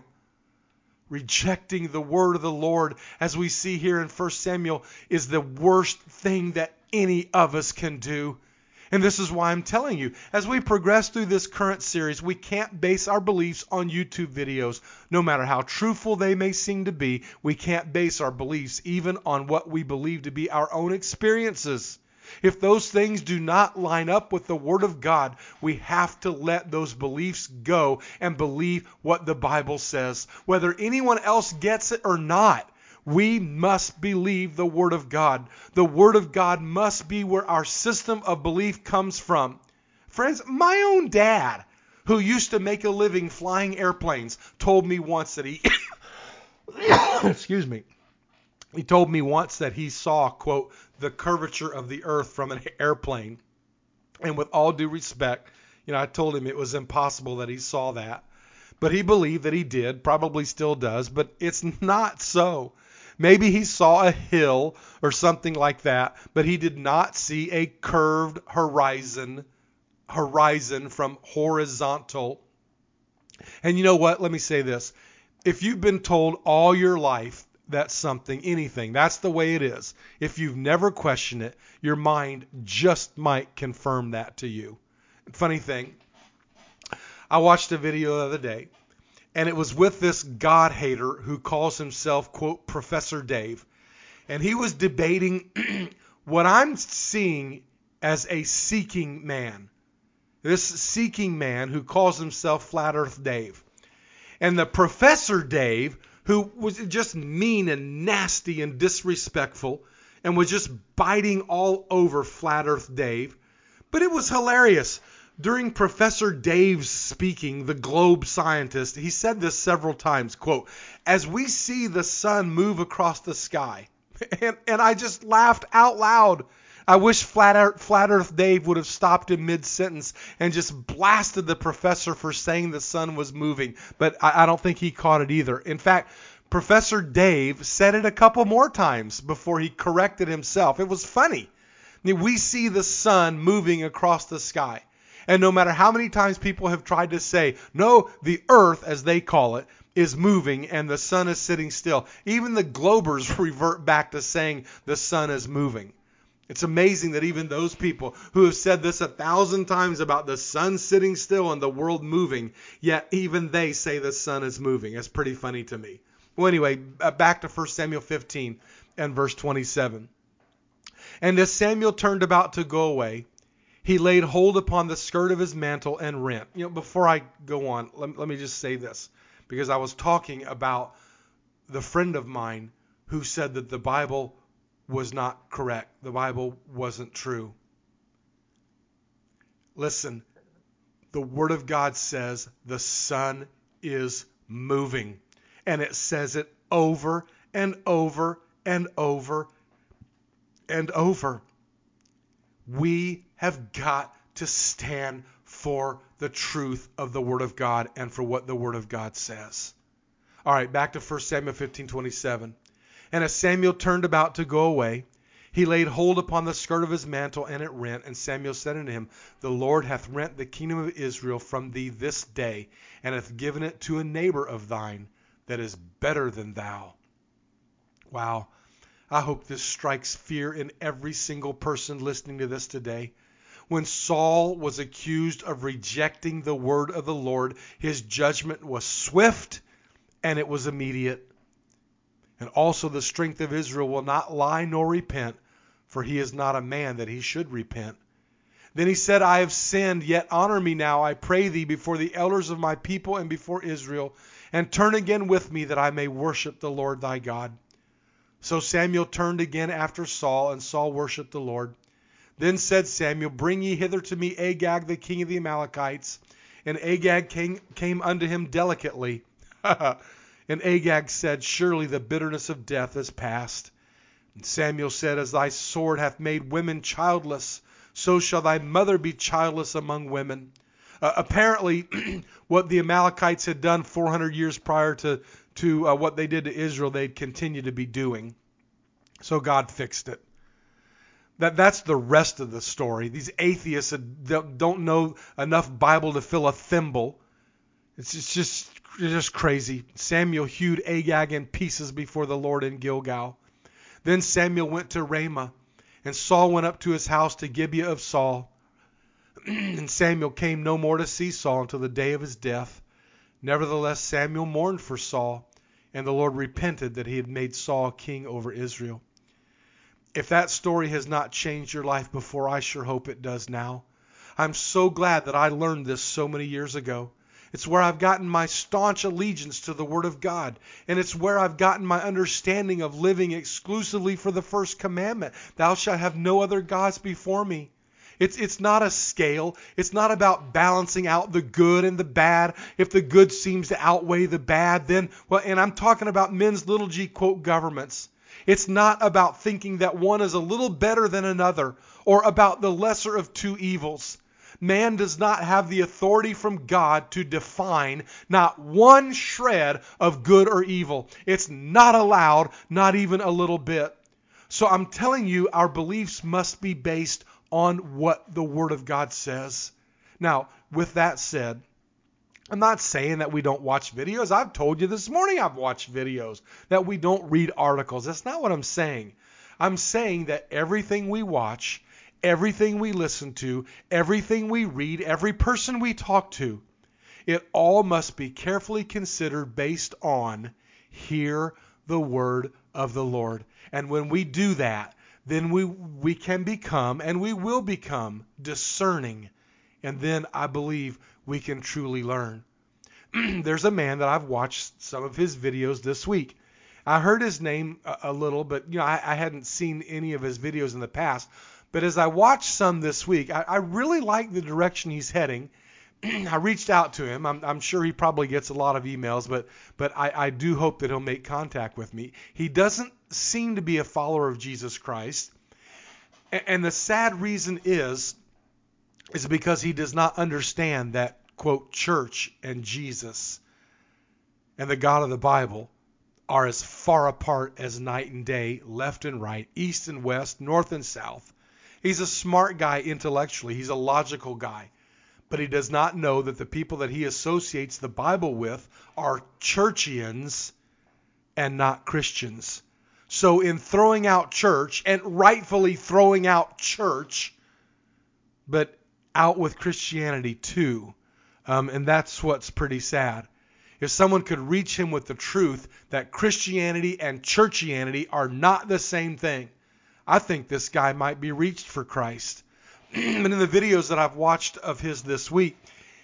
Rejecting the word of the Lord, as we see here in 1 Samuel, is the worst thing that any of us can do. And this is why I'm telling you, as we progress through this current series, we can't base our beliefs on YouTube videos. No matter how truthful they may seem to be, we can't base our beliefs even on what we believe to be our own experiences. If those things do not line up with the Word of God, we have to let those beliefs go and believe what the Bible says. Whether anyone else gets it or not, we must believe the Word of God. The Word of God must be where our system of belief comes from. Friends, my own dad, who used to make a living flying airplanes, told me once that he excuse me. He told me once that he saw, quote, the curvature of the earth from an airplane. And with all due respect, I told him it was impossible that he saw that. But he believed that he did, probably still does, but it's not so. Maybe he saw a hill or something like that, but he did not see a curved horizon from horizontal. And you know what? Let me say this. If you've been told all your life that something, anything, that's the way it is, if you've never questioned it, your mind just might confirm that to you. Funny thing, I watched a video the other day, and it was with this God hater who calls himself, quote, Professor Dave. And he was debating what I'm seeing as a seeking man. This seeking man who calls himself Flat Earth Dave. And the Professor Dave, who was just mean and nasty and disrespectful and was just biting all over Flat Earth Dave. But it was hilarious. During Professor Dave's speaking, the globe scientist, he said this several times, quote, as we see the sun move across the sky. And I just laughed out loud. I wish Flat Earth Dave would have stopped in mid-sentence and just blasted the professor for saying the sun was moving. But I don't think he caught it either. In fact, Professor Dave said it a couple more times before he corrected himself. It was funny. I mean, we see the sun moving across the sky. And no matter how many times people have tried to say, no, the earth, as they call it, is moving and the sun is sitting still, even the globers revert back to saying the sun is moving. It's amazing that even those people who have said this 1,000 times about the sun sitting still and the world moving, yet even they say the sun is moving. It's pretty funny to me. Well, anyway, back to 1 Samuel 15 and verse 27. And as Samuel turned about to go away, he laid hold upon the skirt of his mantle and rent. Before I go on, let me just say this, because I was talking about the friend of mine who said that the Bible was not correct. The Bible wasn't true. Listen, the Word of God says the sun is moving. And it says it over and over and over and over. We have got to stand for the truth of the Word of God and for what the Word of God says. All right, back to 1 Samuel 15:27. And as Samuel turned about to go away, he laid hold upon the skirt of his mantle, and it rent. And Samuel said unto him, The Lord hath rent the kingdom of Israel from thee this day, and hath given it to a neighbor of thine that is better than thou. Wow. I hope this strikes fear in every single person listening to this today. When Saul was accused of rejecting the word of the Lord, his judgment was swift and it was immediate. And also the strength of Israel will not lie nor repent, for he is not a man that he should repent. Then he said, I have sinned, yet honor me now, I pray thee, before the elders of my people and before Israel, and turn again with me, that I may worship the Lord thy God. So Samuel turned again after Saul, and Saul worshipped the Lord. Then said Samuel, Bring ye hither to me Agag, the king of the Amalekites. And Agag came unto him delicately. And Agag said, Surely the bitterness of death is past. And Samuel said, As thy sword hath made women childless, so shall thy mother be childless among women. Apparently, what the Amalekites had done 400 years prior to what they did to Israel, they'd continue to be doing. So God fixed it. That's the rest of the story. These atheists don't know enough Bible to fill a thimble. It's just crazy. Samuel hewed Agag in pieces before the Lord in Gilgal. Then Samuel went to Ramah, and Saul went up to his house to Gibeah of Saul. And Samuel came no more to see Saul until the day of his death. Nevertheless, Samuel mourned for Saul, and the Lord repented that he had made Saul king over Israel. If that story has not changed your life before, I sure hope it does now. I'm so glad that I learned this so many years ago. It's where I've gotten my staunch allegiance to the Word of God. And it's where I've gotten my understanding of living exclusively for the first commandment. Thou shalt have no other gods before me. It's not a scale. It's not about balancing out the good and the bad. If the good seems to outweigh the bad, then, well, and I'm talking about men's little g, quote, governments. It's not about thinking that one is a little better than another or about the lesser of two evils. Man does not have the authority from God to define not one shred of good or evil. It's not allowed, not even a little bit. So I'm telling you, our beliefs must be based on what the Word of God says. Now, with that said, I'm not saying that we don't watch videos. I've told you this morning I've watched videos, that we don't read articles. That's not what I'm saying. I'm saying that everything we watch, everything we listen to, everything we read, every person we talk to, it all must be carefully considered based on hear the word of the Lord. And when we do that, then we can become, and we will become, discerning. And then I believe we can truly learn. There's a man that I've watched some of his videos this week. I heard his name a little, but I hadn't seen any of his videos in the past. But as I watched some this week, I really like the direction he's heading. I reached out to him. I'm sure he probably gets a lot of emails, but I do hope that he'll make contact with me. He doesn't seem to be a follower of Jesus Christ. And the sad reason is because he does not understand that, quote, church and Jesus and the God of the Bible are as far apart as night and day, left and right, east and west, north and south. He's a smart guy intellectually. He's a logical guy. but he does not know that the people that he associates the Bible with are churchians and not Christians. So in throwing out church, and rightfully throwing out church, but out with Christianity too. And that's what's pretty sad. If someone could reach him with the truth that Christianity and churchianity are not the same thing, I think this guy might be reached for Christ. And in the videos that I've watched of his this week,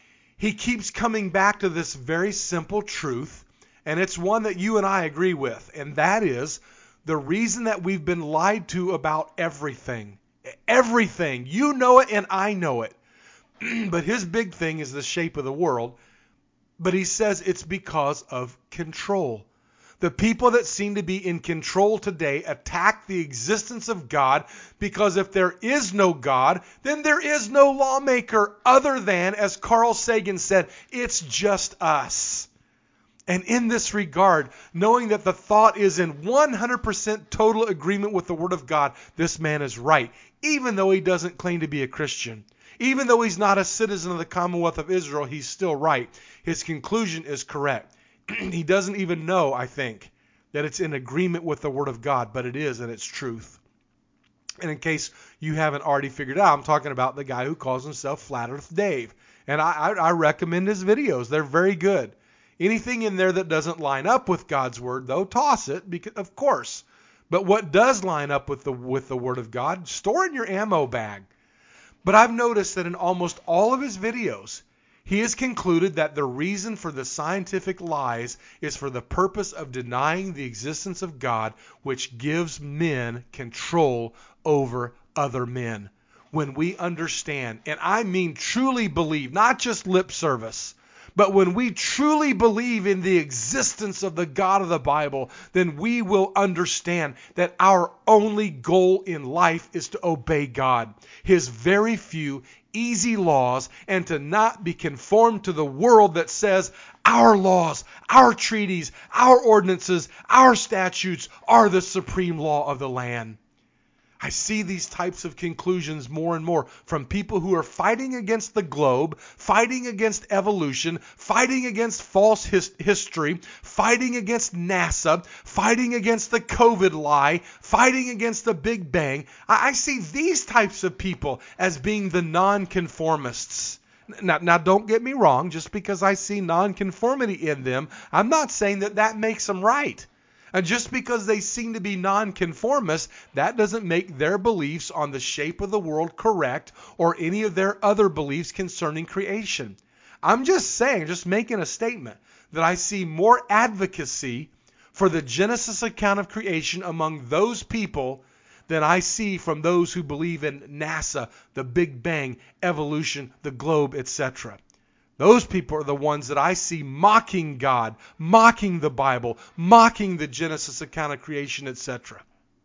he keeps coming back to this very simple truth, and it's one that you and I agree with, and that is the reason that we've been lied to about everything. Everything. You know it and I know it. But his big thing is the shape of the world. But he says it's because of control. The people that seem to be in control today attack the existence of God because if there is no God, then there is no lawmaker other than, as Carl Sagan said, it's just us. And in this regard, knowing that the thought is in 100% total agreement with the Word of God, this man is right, even though he doesn't claim to be a Christian. Even though he's not a citizen of the Commonwealth of Israel, he's still right. His conclusion is correct. He doesn't even know, I think, that it's in agreement with the Word of God, but it is, and it's truth. And in case you haven't already figured out, I'm talking about the guy who calls himself Flat Earth Dave. And I recommend his videos. They're very good. Anything in there that doesn't line up with God's Word, though, toss it, because, of course. But what does line up with the Word of God, store in your ammo bag. But I've noticed that in almost all of his videos, he has concluded that the reason for the scientific lies is for the purpose of denying the existence of God, which gives men control over other men. When we understand, and I mean truly believe, not just lip service, but when we truly believe in the existence of the God of the Bible, then we will understand that our only goal in life is to obey God, His very few easy laws, and to not be conformed to the world that says our laws, our treaties, our ordinances, our statutes are the supreme law of the land. I see these types of conclusions more and more from people who are fighting against the globe, fighting against evolution, fighting against false history, fighting against NASA, fighting against the COVID lie, fighting against the Big Bang. I see these types of people as being the nonconformists. Now, don't get me wrong. Just because I see nonconformity in them, I'm not saying that makes them right. And just because they seem to be nonconformists, that doesn't make their beliefs on the shape of the world correct or any of their other beliefs concerning creation. I'm just saying, just making a statement, that I see more advocacy for the Genesis account of creation among those people than I see from those who believe in NASA, the Big Bang, evolution, the globe, etc. Those people are the ones that I see mocking God, mocking the Bible, mocking the Genesis account of creation, etc.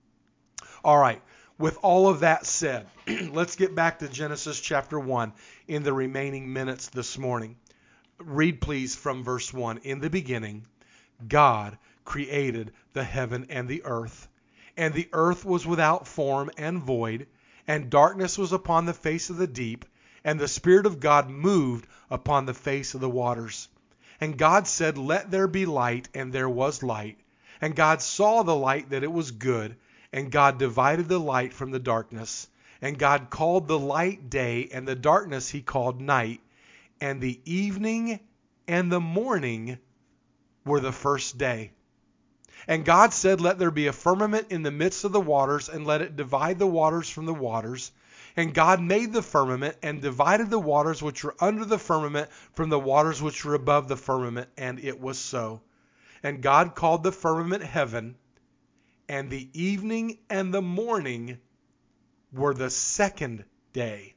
All right, with all of that said, let's get back to Genesis chapter 1 in the remaining minutes this morning. Read, please, from verse 1. In the beginning, God created the heaven and the earth. And the earth was without form and void, and darkness was upon the face of the deep, and the Spirit of God moved upon the face of the waters. And God said, "Let there be light," and there was light. And God saw the light that it was good, and God divided the light from the darkness. And God called the light day, and the darkness He called night. And the evening and the morning were the first day. And God said, "Let there be a firmament in the midst of the waters, and let it divide the waters from the waters." And God made the firmament and divided the waters which were under the firmament from the waters which were above the firmament, and it was so. And God called the firmament heaven, and the evening and the morning were the second day.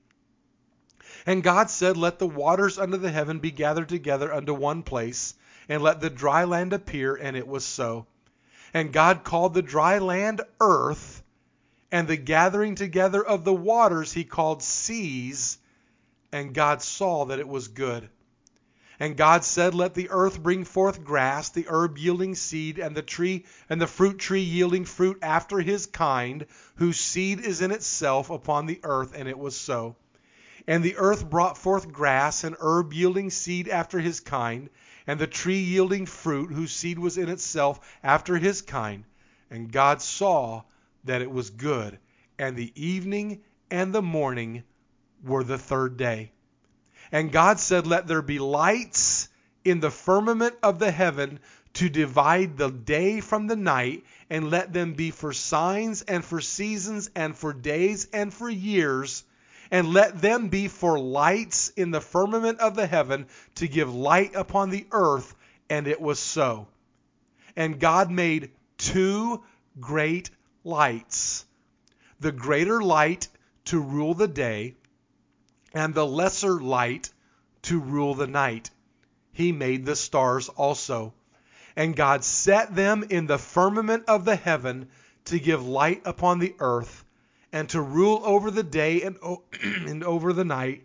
And God said, "Let the waters under the heaven be gathered together unto one place, and let the dry land appear," and it was so. And God called the dry land earth, and the gathering together of the waters He called seas, and God saw that it was good. And God said, "Let the earth bring forth grass, the herb yielding seed, and the fruit tree yielding fruit after his kind, whose seed is in itself upon the earth," and it was so. And the earth brought forth grass, and herb yielding seed after his kind, and the tree yielding fruit, whose seed was in itself after his kind. And God saw that it was good. And the evening and the morning were the third day. And God said, let there be lights in the firmament of the heaven to divide the day from the night, and let them be for signs and for seasons and for days and for years, and let them be for lights in the firmament of the heaven to give light upon the earth. And it was so. And God made two great lights, the greater light to rule the day, and the lesser light to rule the night. He made the stars also. And God set them in the firmament of the heaven to give light upon the earth, and to rule over the day and over the night.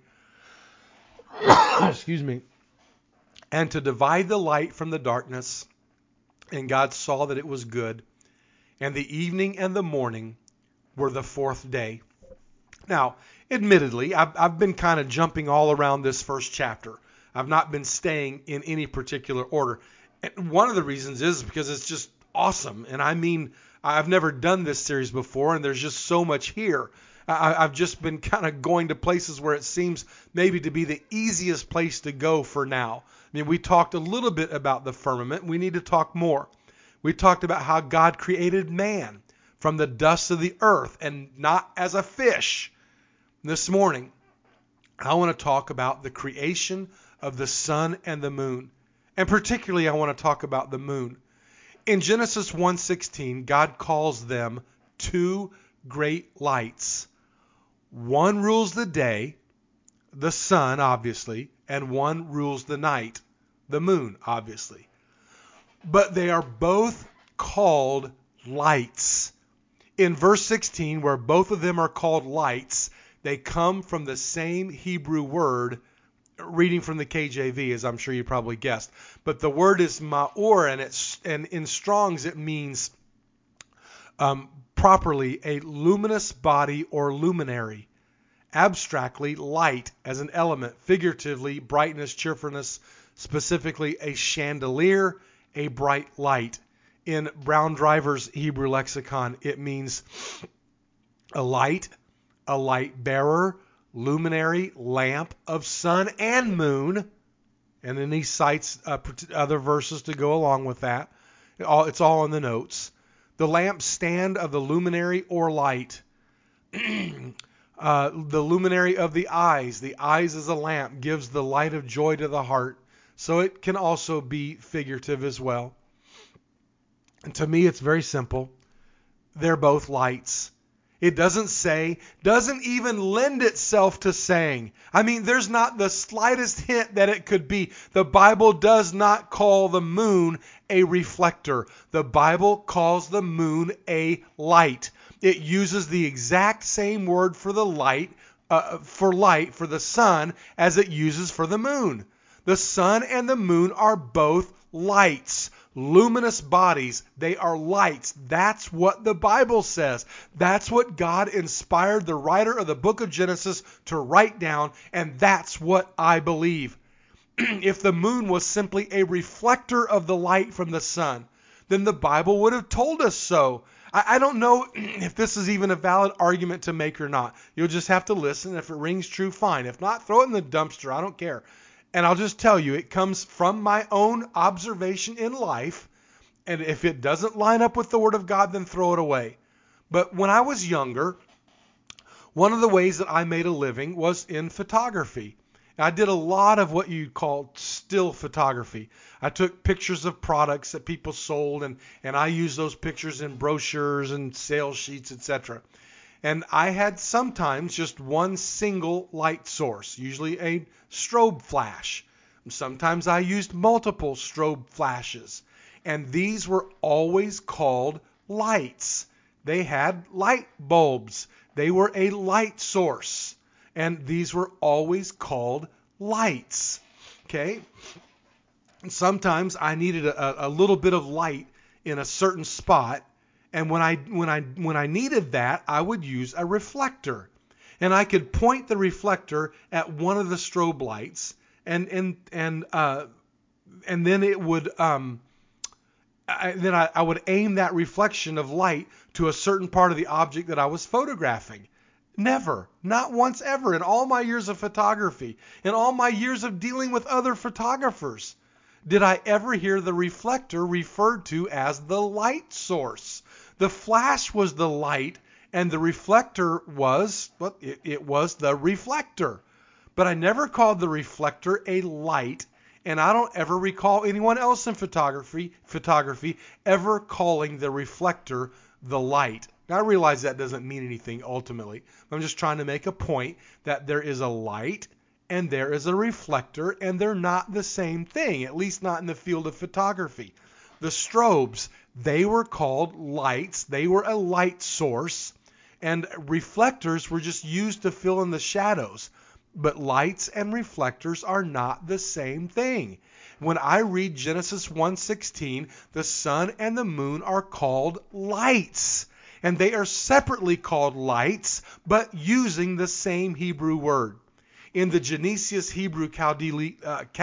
Excuse me. And to divide the light from the darkness. And God saw that it was good. And the evening and the morning were the fourth day. Now, admittedly, I've been kind of jumping all around this first chapter. I've not been staying in any particular order. And one of the reasons is because it's just awesome. And I mean, I've never done this series before, and there's just so much here. I've just been kind of going to places where it seems maybe to be the easiest place to go for now. I mean, we talked a little bit about the firmament. We need to talk more. We talked about how God created man from the dust of the earth and not as a fish. This morning, I want to talk about the creation of the sun and the moon. And particularly, I want to talk about the moon. In Genesis 1:16, God calls them two great lights. One rules the day, the sun, obviously, and one rules the night, the moon, obviously. But they are both called lights. In verse 16, where both of them are called lights, they come from the same Hebrew word, reading from the KJV, as I'm sure you probably guessed. But the word is ma'or, and in Strong's it means properly a luminous body or luminary. Abstractly, light as an element. Figuratively, brightness, cheerfulness. Specifically, a chandelier, a bright light. In Brown Driver's Hebrew lexicon, it means a light bearer, luminary, lamp of sun and moon. And then he cites other verses to go along with that. It's all in the notes. The lampstand of the luminary or light. The luminary of the eyes. The eyes as a lamp gives the light of joy to the heart. So it can also be figurative as well. And to me, it's very simple. They're both lights. It doesn't even lend itself to saying. I mean, there's not the slightest hint that it could be. The Bible does not call the moon a reflector. The Bible calls the moon a light. It uses the exact same word for the for the sun as it uses for the moon. The sun and the moon are both lights. Luminous bodies, they are lights. That's what the Bible says. That's what God inspired the writer of the book of Genesis to write down, and that's what I believe. If the moon was simply a reflector of the light from the sun, then the Bible would have told us so. I don't know if this is even a valid argument to make or not. You'll just have to listen. If it rings true, fine. If not, throw it in the dumpster. I don't care. And I'll just tell you, it comes from my own observation in life. And if it doesn't line up with the Word of God, then throw it away. But when I was younger, one of the ways that I made a living was in photography. I did a lot of what you call still photography. I took pictures of products that people sold, and I used those pictures in brochures and sales sheets, etc. And I had sometimes just one single light source, usually a strobe flash. Sometimes I used multiple strobe flashes. And these were always called lights. They had light bulbs. They were a light source. And these were always called lights. Okay? And sometimes I needed a little bit of light in a certain spot. And when I needed that, I would use a reflector. and I could point the reflector at one of the strobe lights, and then it would I would aim that reflection of light to a certain part of the object that I was photographing. Never, not once ever in all my years of photography, in all my years of dealing with other photographers, did I ever hear the reflector referred to as the light source. The flash was the light, and the reflector was, well, it was the reflector. But I never called the reflector a light, and I don't ever recall anyone else in photography ever calling the reflector the light. Now, I realize that doesn't mean anything ultimately. I'm just trying to make a point that there is a light and there is a reflector, and they're not the same thing, at least not in the field of photography. The strobes, they were called lights. They were a light source, and reflectors were just used to fill in the shadows. But lights and reflectors are not the same thing. When I read Genesis 1:16, the sun and the moon are called lights. And they are separately called lights, but using the same Hebrew word. In the Genesius Hebrew Chaldee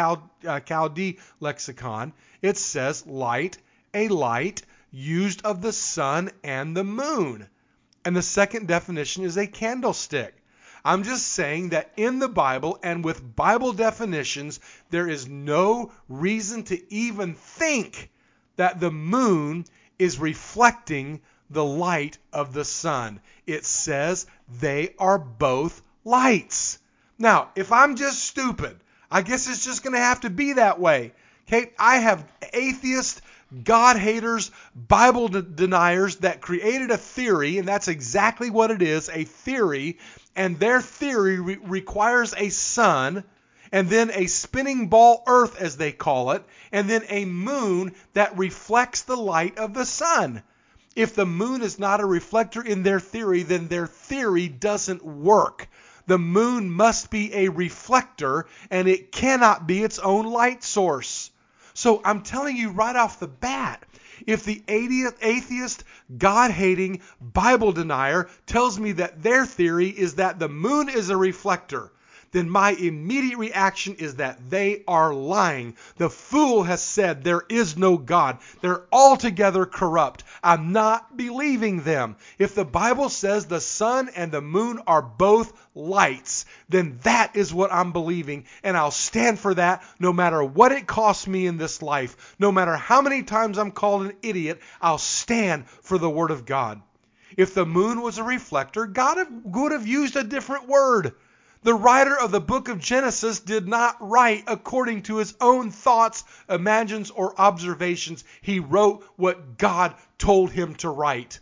lexicon, it says light, a light used of the sun and the moon. And the second definition is a candlestick. I'm just saying that in the Bible and with Bible definitions, there is no reason to even think that the moon is reflecting the light of the sun. It says they are both lights. Now, if I'm just stupid, I guess it's just going to have to be that way. Okay, I have atheists, God haters, Bible deniers that created a theory, and that's exactly what it is, a theory, and their theory requires a sun, and then a spinning ball earth, as they call it, and then a moon that reflects the light of the sun. If the moon is not a reflector in their theory, then their theory doesn't work. The moon must be a reflector, and it cannot be its own light source. So I'm telling you right off the bat, if the atheist, God-hating Bible denier tells me that their theory is that the moon is a reflector, then my immediate reaction is that they are lying. The fool has said there is no God. They're altogether corrupt. I'm not believing them. If the Bible says the sun and the moon are both lights, then that is what I'm believing, and I'll stand for that no matter what it costs me in this life. No matter how many times I'm called an idiot, I'll stand for the Word of God. If the moon was a reflector, God would have used a different word. The writer of the book of Genesis did not write according to his own thoughts, imaginations, or observations. He wrote what God told him to write.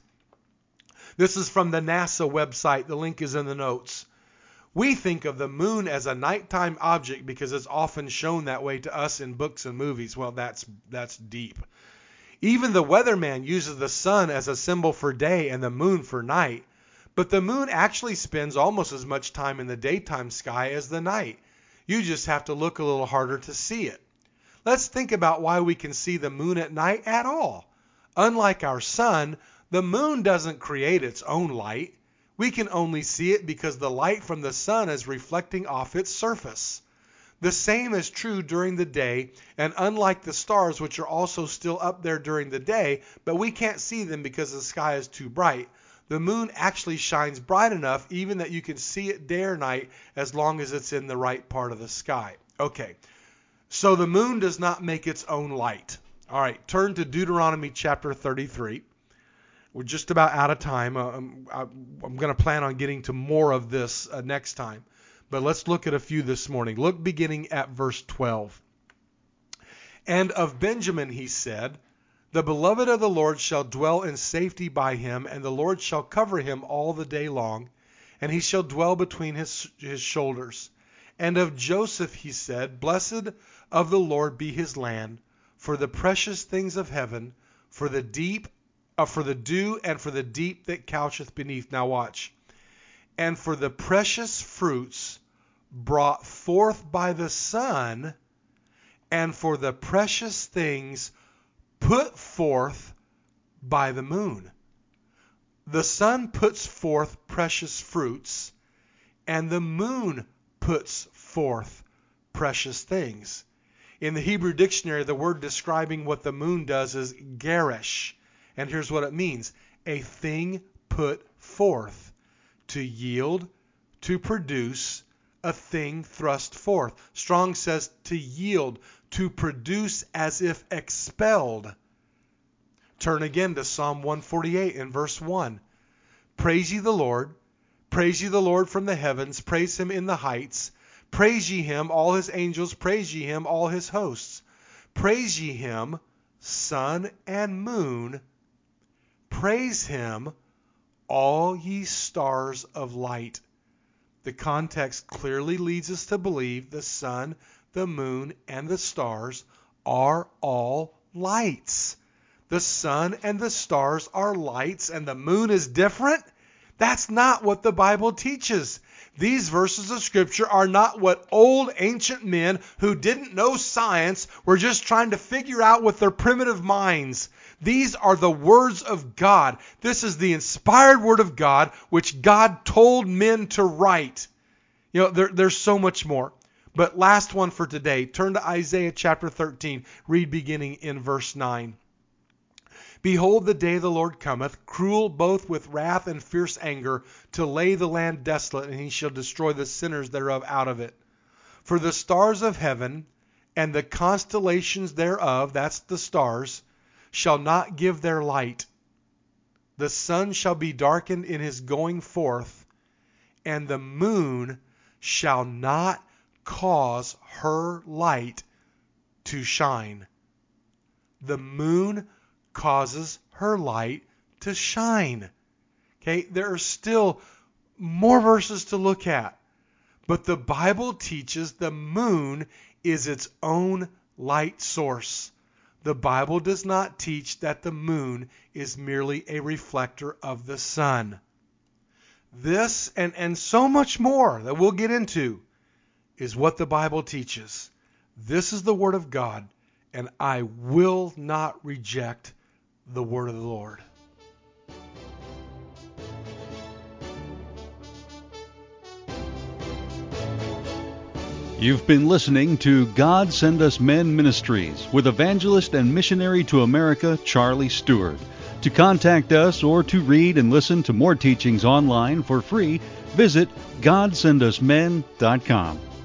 This is from the NASA website. The link is in the notes. We think of the moon as a nighttime object because it's often shown that way to us in books and movies. Well, that's deep. Even the weatherman uses the sun as a symbol for day and the moon for night. But the moon actually spends almost as much time in the daytime sky as the night. You just have to look a little harder to see it. Let's think about why we can see the moon at night at all. Unlike our sun, the moon doesn't create its own light. We can only see it because the light from the sun is reflecting off its surface. The same is true during the day, and unlike the stars, which are also still up there during the day, but we can't see them because the sky is too bright, the moon actually shines bright enough even that you can see it day or night as long as it's in the right part of the sky. Okay, so the moon does not make its own light. All right, turn to Deuteronomy chapter 33. We're just about out of time. I'm going to plan on getting to more of this next time. But let's look at a few this morning. Look beginning at verse 12. And of Benjamin he said, the beloved of the Lord shall dwell in safety by him, and the Lord shall cover him all the day long, and he shall dwell between his shoulders. And of Joseph he said, blessed of the Lord be his land, for the precious things of heaven, for the dew and for the deep that coucheth beneath. Now watch. And for the precious fruits brought forth by the sun, and for the precious things put forth by the moon. The sun puts forth precious fruits. and the moon puts forth precious things. In the Hebrew dictionary, the word describing what the moon does is garish. And here's what it means: a thing put forth, to yield, to produce, a thing thrust forth. Strong says to yield, to produce as if expelled. Turn again to Psalm 148 in verse 1. Praise ye the Lord. Praise ye the Lord from the heavens. Praise him in the heights. Praise ye him, all his angels. Praise ye him, all his hosts. Praise ye him, sun and moon. Praise him, all ye stars of light. The context clearly leads us to believe the sun, the moon, and the stars are all lights. The sun and the stars are lights, and the moon is different? That's not what the Bible teaches. These verses of Scripture are not what old ancient men who didn't know science were just trying to figure out with their primitive minds. These are the words of God. This is the inspired word of God, which God told men to write. You know, there's so much more. But last one for today. Turn to Isaiah chapter 13. Read beginning in verse 9. Behold, the day of the Lord cometh, cruel both with wrath and fierce anger, to lay the land desolate, and he shall destroy the sinners thereof out of it. For the stars of heaven and the constellations thereof, that's the stars, shall not give their light. The sun shall be darkened in his going forth, and the moon shall not cause her light to shine. The moon causes her light to shine. Okay, there are still more verses to look at, but the Bible teaches the moon is its own light source. The Bible does not teach that the moon is merely a reflector of the sun. This and so much more that we'll get into is what the Bible teaches. This is the Word of God, and I will not reject the word of the Lord. You've been listening to God Send Us Men Ministries with evangelist and missionary to America, Charlie Stewart. To contact us or to read and listen to more teachings online for free, visit GodSendUsMen.com.